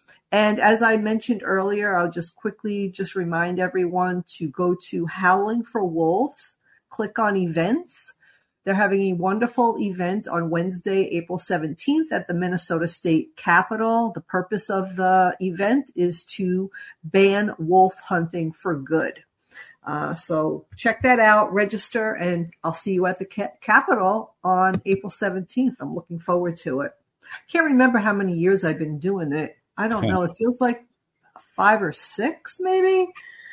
Speaker 2: And as I mentioned earlier, I'll just quickly just remind everyone to go to Howling for Wolves, click on events. They're having a wonderful event on Wednesday, April seventeenth at the Minnesota State Capitol. The purpose of the event is to ban wolf hunting for good. Uh, so check that out, register, and I'll see you at the ca- Capitol on April seventeenth. I'm looking forward to it. I can't remember how many years I've been doing it. I don't know. It feels like five or six, maybe.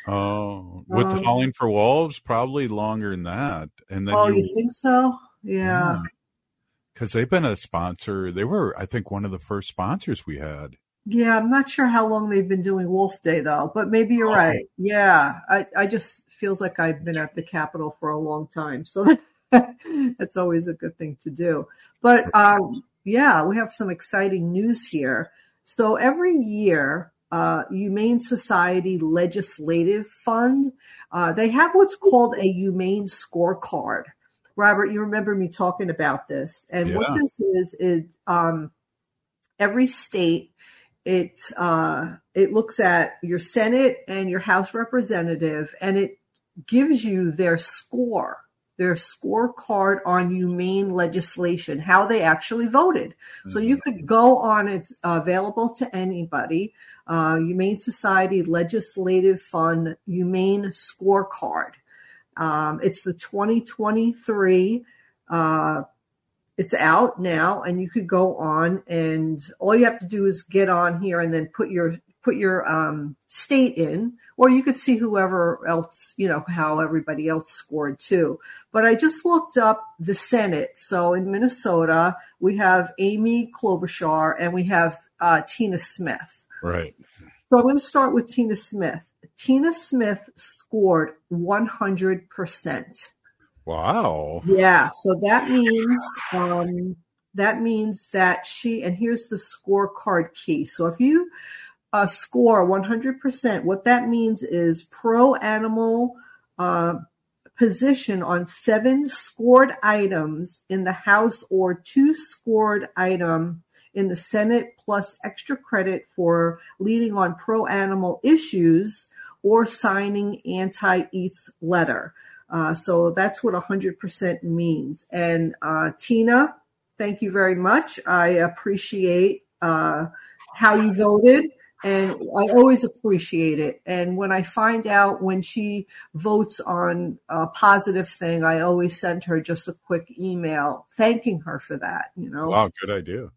Speaker 1: Oh, with
Speaker 2: um,
Speaker 1: Howling for Wolves, probably longer than that. And then
Speaker 2: oh,
Speaker 1: you,
Speaker 2: you think so? Yeah.
Speaker 1: Because yeah, they've been a sponsor. They were, I think, one of the first sponsors we had.
Speaker 2: Yeah, I'm not sure how long they've been doing Wolf Day, though, but maybe you're oh. right. Yeah, I, I just feels like I've been at the Capitol for a long time. So that's always a good thing to do. But, um, yeah, we have some exciting news here. So every year, Uh, Humane Society Legislative Fund. Uh, they have what's called a Humane Scorecard. Robert, you remember me talking about this. And yeah. what this is, is um, every state, it, uh, it looks at your Senate and your House representative, and it gives you their score, their scorecard on humane legislation, how they actually voted. Mm-hmm. So you could go on, it's available to anybody. Uh, Humane Society Legislative Fund Humane Scorecard. Um, it's the twenty twenty-three. Uh, it's out now, and you could go on, and all you have to do is get on here and then put your put your um, state in, or you could see whoever else, you know, how everybody else scored too. But I just looked up the Senate. So in Minnesota, we have Amy Klobuchar and we have uh, Tina Smith.
Speaker 1: Right.
Speaker 2: So I'm going to start with Tina Smith. Tina Smith scored one hundred percent.
Speaker 1: Wow.
Speaker 2: Yeah. So that means, um, that means that she, and here's the scorecard key. So if you uh, score one hundred percent, what that means is pro animal uh, position on seven scored items in the House or two scored item in the Senate, plus extra credit for leading on pro-animal issues or signing anti-E T H letter. Uh, so that's what one hundred percent means. And uh, Tina, thank you very much. I appreciate uh, how you voted, and I always appreciate it. And when I find out when she votes on a positive thing, I always send her just a quick email thanking her for that. You know.
Speaker 1: Wow, good idea.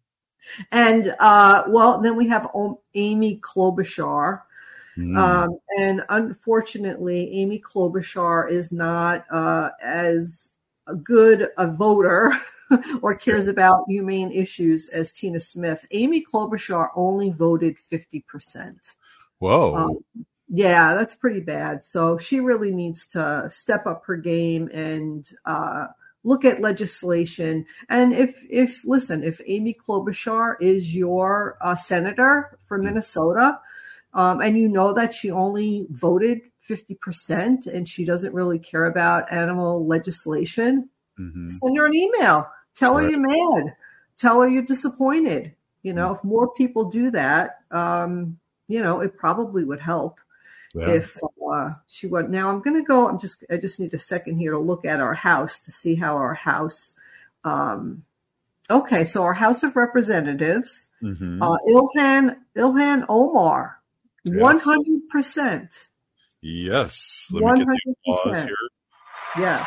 Speaker 2: And, uh, well, then we have Amy Klobuchar. Mm. Um, and unfortunately, Amy Klobuchar is not uh, as good a voter or cares about humane issues as Tina Smith. Amy Klobuchar only voted fifty percent.
Speaker 1: Whoa.
Speaker 2: Um, yeah, that's pretty bad. So she really needs to step up her game and uh look at legislation. And if, if, listen, if Amy Klobuchar is your uh, senator for Minnesota, um, and you know that she only voted fifty percent and she doesn't really care about animal legislation, mm-hmm. send her an email. Tell That's her right. you're mad. Tell her you're disappointed. You know, mm-hmm. if more people do that, um, you know, it probably would help. Yeah. If uh, she would. Now I'm going to go, I'm just, I just need a second here to look at our House to see how our House, um, okay. So our House of Representatives, mm-hmm. uh, Ilhan, Ilhan Omar, yeah. one hundred percent.
Speaker 1: Yes. Let
Speaker 2: one hundred percent.
Speaker 1: Me get the applause here.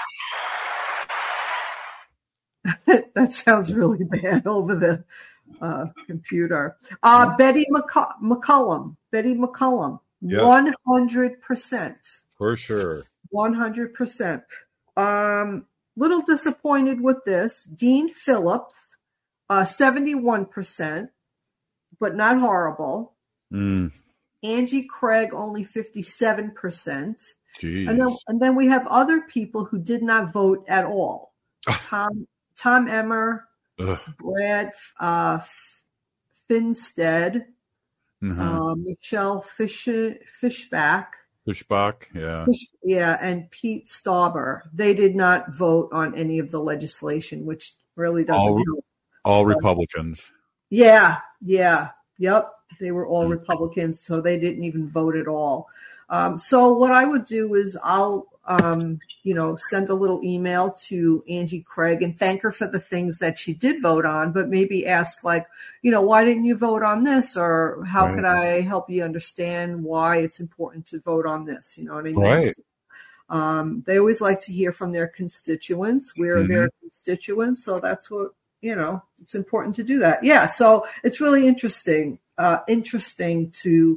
Speaker 2: Yes. That sounds really bad over the uh, computer. Uh, yeah. Betty McC- McCollum, Betty McCollum. Yep. one hundred percent.
Speaker 1: For sure.
Speaker 2: one hundred percent. Um, little disappointed with this. Dean Phillips, uh, seventy-one percent, but not horrible.
Speaker 1: Mm.
Speaker 2: Angie Craig, only fifty-seven percent.
Speaker 1: Jeez.
Speaker 2: And then and then we have other people who did not vote at all. Tom Tom Emmer, Ugh. Brad uh, Finstead, mm-hmm. uh, Michelle Fish, Fishback.
Speaker 1: Fishbach, yeah.
Speaker 2: Fish, yeah, and Pete Stauber. They did not vote on any of the legislation, which really doesn't
Speaker 1: all,
Speaker 2: help.
Speaker 1: All Republicans.
Speaker 2: Yeah, yeah, yep. They were all mm-hmm. Republicans, so they didn't even vote at all. Um, so what I would do is I'll, um, you know, send a little email to Angie Craig and thank her for the things that she did vote on, but maybe ask like, you know, why didn't you vote on this? Or how right. could I help you understand why it's important to vote on this? You know what I mean?
Speaker 1: Right.
Speaker 2: Um, they always like to hear from their constituents. We're mm-hmm. their constituents. So that's what, you know, it's important to do that. Yeah. So it's really interesting, uh, interesting to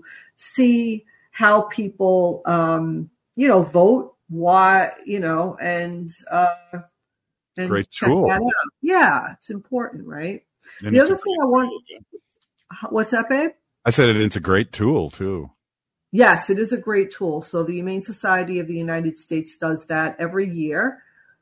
Speaker 2: see how people, um, you know, vote, why, you know, and, uh, and
Speaker 1: great
Speaker 2: check
Speaker 1: tool.
Speaker 2: that out. Yeah, it's important, right? And the other thing I want, what's that, babe?
Speaker 1: I said it's a great tool too.
Speaker 2: Yes, it is a great tool. So the Humane Society of the United States does that every year.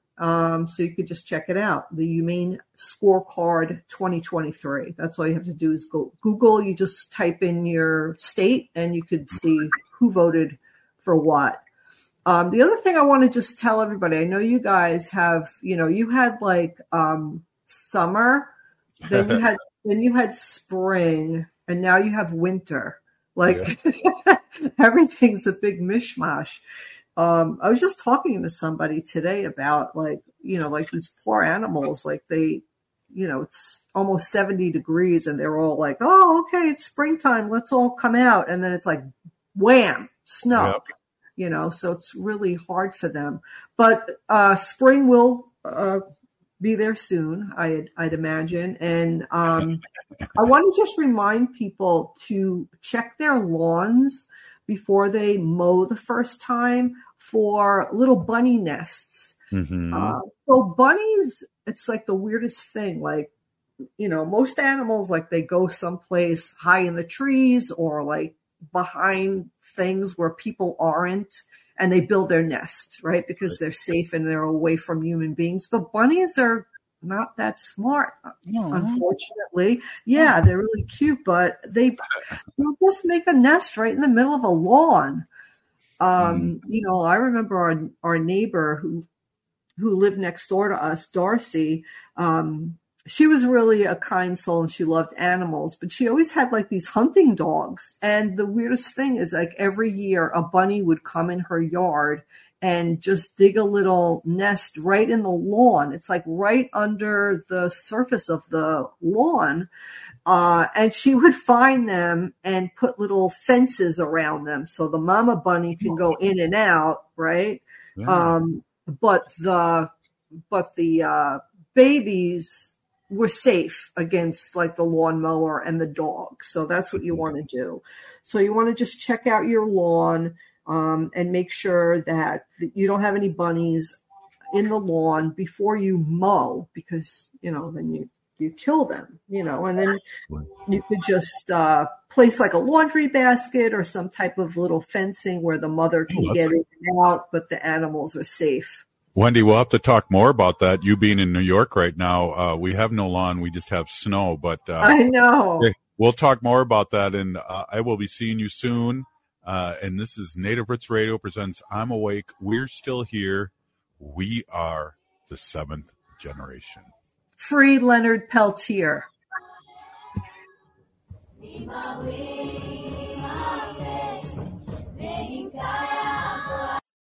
Speaker 2: Um, so you could just check it out. The Humane Scorecard twenty twenty-three. That's all you have to do is go Google. You just type in your state and you could see who voted for what. Um, the other thing I want to just tell everybody, I know you guys have, you know, you had like, um, summer, then you had, then you had spring, and now you have winter. Like yeah. Everything's a big mishmash. Um, I was just talking to somebody today about like, you know, like these poor animals, like they, you know, it's almost seventy degrees and they're all like, oh, okay, it's springtime. Let's all come out. And then it's like, wham, snow, yep. you know, so it's really hard for them. But uh, spring will uh, be there soon, I'd, I'd imagine. And um, I want to just remind people to check their lawns before they mow the first time for little bunny nests.
Speaker 1: Mm-hmm.
Speaker 2: Uh, so bunnies, it's like the weirdest thing. Like, you know, most animals, like they go someplace high in the trees or like behind things where people aren't, and they build their nest, right? Because they're safe and they're away from human beings. But bunnies are not that smart, Aww. unfortunately. Yeah, they're really cute, but they they'll just make a nest right in the middle of a lawn. Um, mm. You know, I remember our our neighbor who who lived next door to us, Darcy. Um, she was really a kind soul and she loved animals, but she always had like these hunting dogs. And the weirdest thing is like every year a bunny would come in her yard and just dig a little nest right in the lawn. It's like right under the surface of the lawn. Uh, and she would find them and put little fences around them so the mama bunny can go in and out, right? Yeah. Um, but the, but the, uh, babies were safe against like the lawnmower and the dog. So that's what you want to do. So you want to just check out your lawn, um, and make sure that you don't have any bunnies in the lawn before you mow, because, you know, then you, you kill them, you know, and then you could just, uh, place like a laundry basket or some type of little fencing where the mother can oh, get in and out, but the animals are safe.
Speaker 1: Wendy, we'll have to talk more about that. You being in New York right now, uh, we have no lawn. We just have snow, but, uh,
Speaker 2: I know
Speaker 1: we'll talk more about that. And, uh, I will be seeing you soon. Uh, and this is Native Roots Radio presents I'm Awake. We're still here. We are the seventh generation.
Speaker 2: Free Leonard Peltier.